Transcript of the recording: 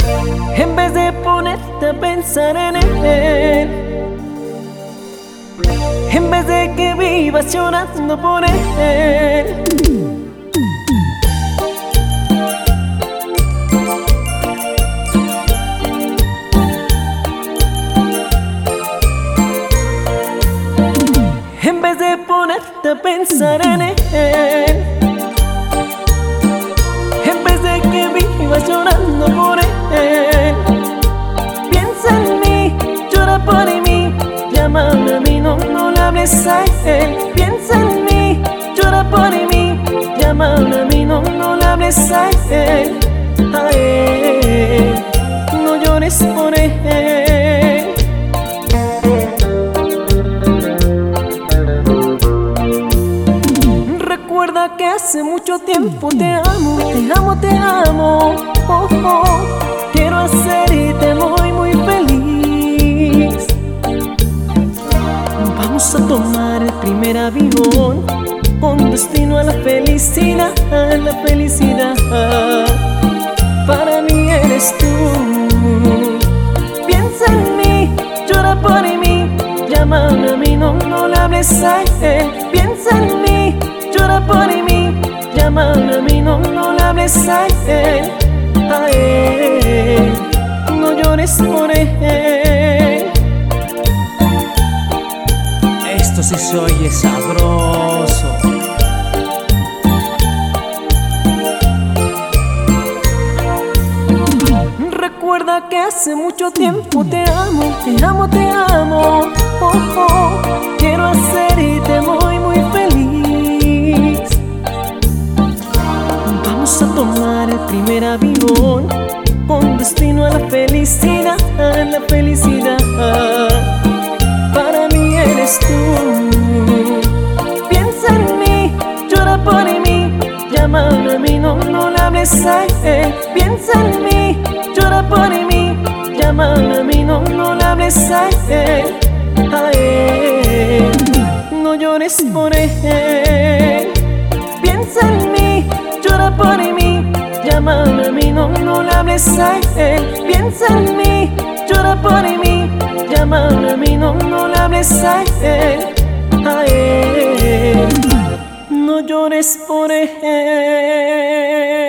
en vez de ponerte a pensar en él, en vez de que vivas llorando por él. En vez de ponerte a pensar en él, en vez de que vivas llorando por él, piensa en mí, llora por mí, llámame a mí, no le hables a él. Piensa en mí, llora por mí, llámame a mí, no le hables a él. A él, no llores por él. Recuerda que hace mucho tiempo te amo, te amo, te amo. Oh, oh, quiero hacerte muy, muy feliz. Vamos a tomar el primer avión con destino a la felicidad, a la felicidad. Para mí eres tú. Piensa en mí, llora por mí, llámame a mí, no le hables a él. Piensa en mí, llora por mí, llámame a mí, no le hables a él. A él, no llores por él. Esto sí se oye sabroso. Recuerda que hace mucho tiempo te amo, te amo, te amo. Oh, oh, quiero hacerte muy, muy feliz. Vamos a tomar el primer avión con destino a la felicidad, a la felicidad. Para mí eres tú. Piensa en mí, llora por mí, llámame a mí, no le hables a él. Piensa en mí, llora por mí, llámame a mí, no le hables a él. A él, no llores por él. Piensa en mí, llora por mí, llámame a mí, no le hables a él. Piensa en mí, llora por mí, llámame a mí, no le hables a él. A él, no llores por él.